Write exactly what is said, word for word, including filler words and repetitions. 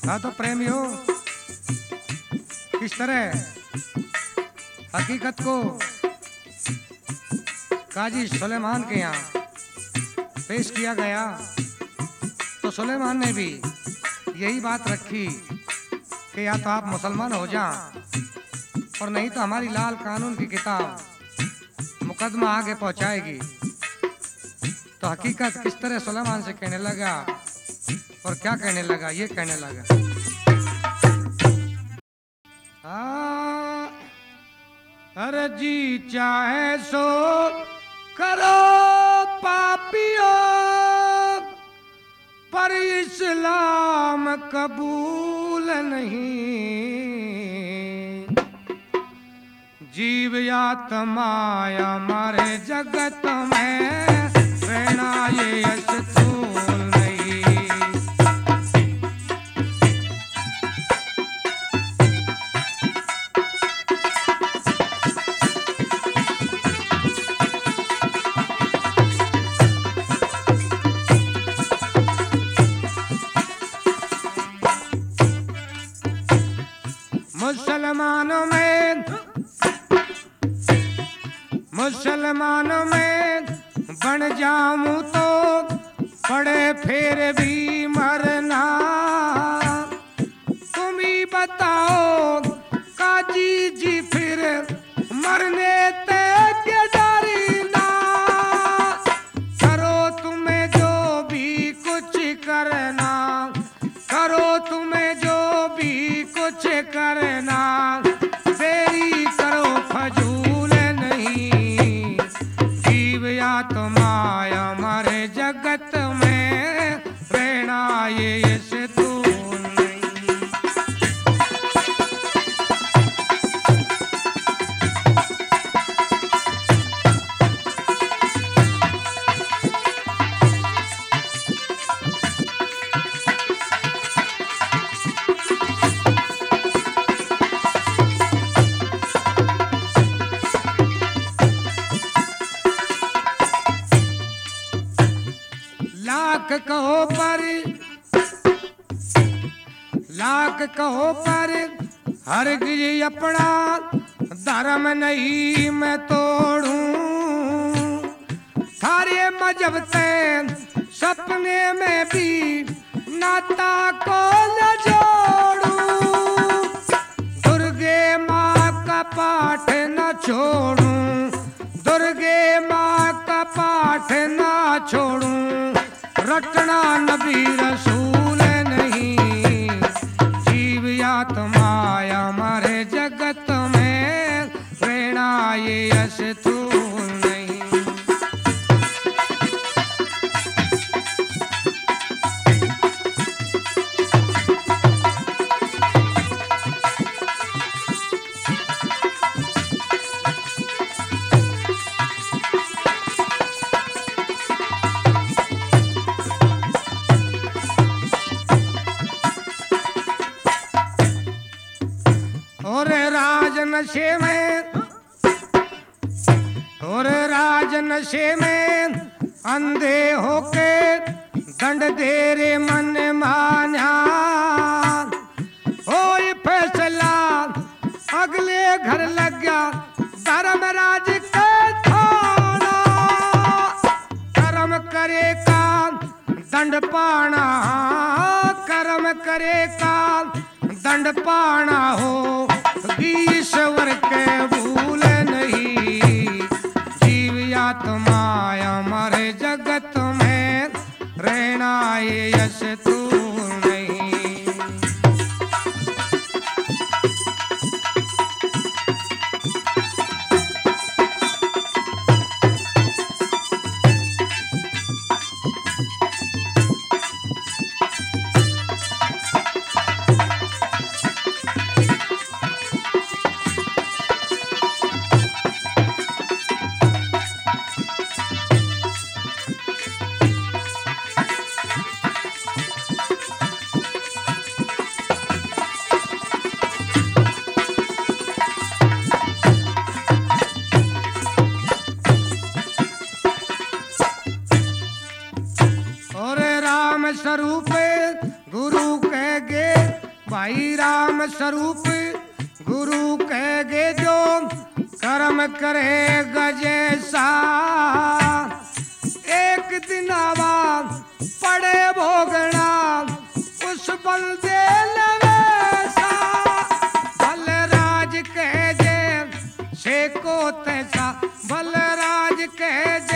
हाँ तो प्रेमियों, किस तरह हकीकत को काजी सुलेमान के यहाँ पेश किया गया, तो सुलेमान ने भी यही बात रखी कि या तो आप मुसलमान हो जाएं और नहीं तो हमारी लाल कानून की किताब मुकदमा आगे पहुंचाएगी। तो हकीकत किस तरह सुलेमान से कहने लगा और क्या कहने लगा, ये कहने लगा, हाँ अरे जी चाहे सो करो पापियों, पर इस्लाम कबूल नहीं। जीव आत्माया मारे जगत में रहना ये अस्तूल नहीं। मुसलमानों में मुसलमानों में बन जाऊं तो पड़े फिर भी मरना। तुम ही बताओ काजी जी फिर मरने ते के डरना। करो तुम्हें जो भी कुछ करना, करो तुम्हें जो भी कुछ करना, देरी करो फजूल नहीं। जीव आत्माया हमारे जगत में रहना ये अस्तूल नहीं। लाख कहो पर लाख कहो पर हरगिज अपना धर्म नहीं मैं तोड़ूं। सारे मजहब से सपने में भी नाता को न जोड़ूं। दुर्गे माँ का पाठ न छोड़ूं, दुर्गे माँ का पाठ न छोड़ूं। रटना नबी रसूल नहीं। जीव आत्माया हमारे जगत में रहना ये अस्तूल नहीं। और राज नशे में और राज नशे में अंधे होके दंड दे रे मन माना। होए फैसला अगले घर लग गया धर्मराज के थाना। कर्म करे का दंड पाना, कर्म करे का दंड पाना हो। ईश्वर के भूल नहीं। जीव आत्माया हमारे जगत में रहना ये अस्तूल नहीं। राम स्वरूप गुरु कहेगे जो कर्म करेगा जैसा। एक दिन आवा पड़े भोगना उस बंदे लवेसा। बलराज कह जे से को तैसा, बलराज कह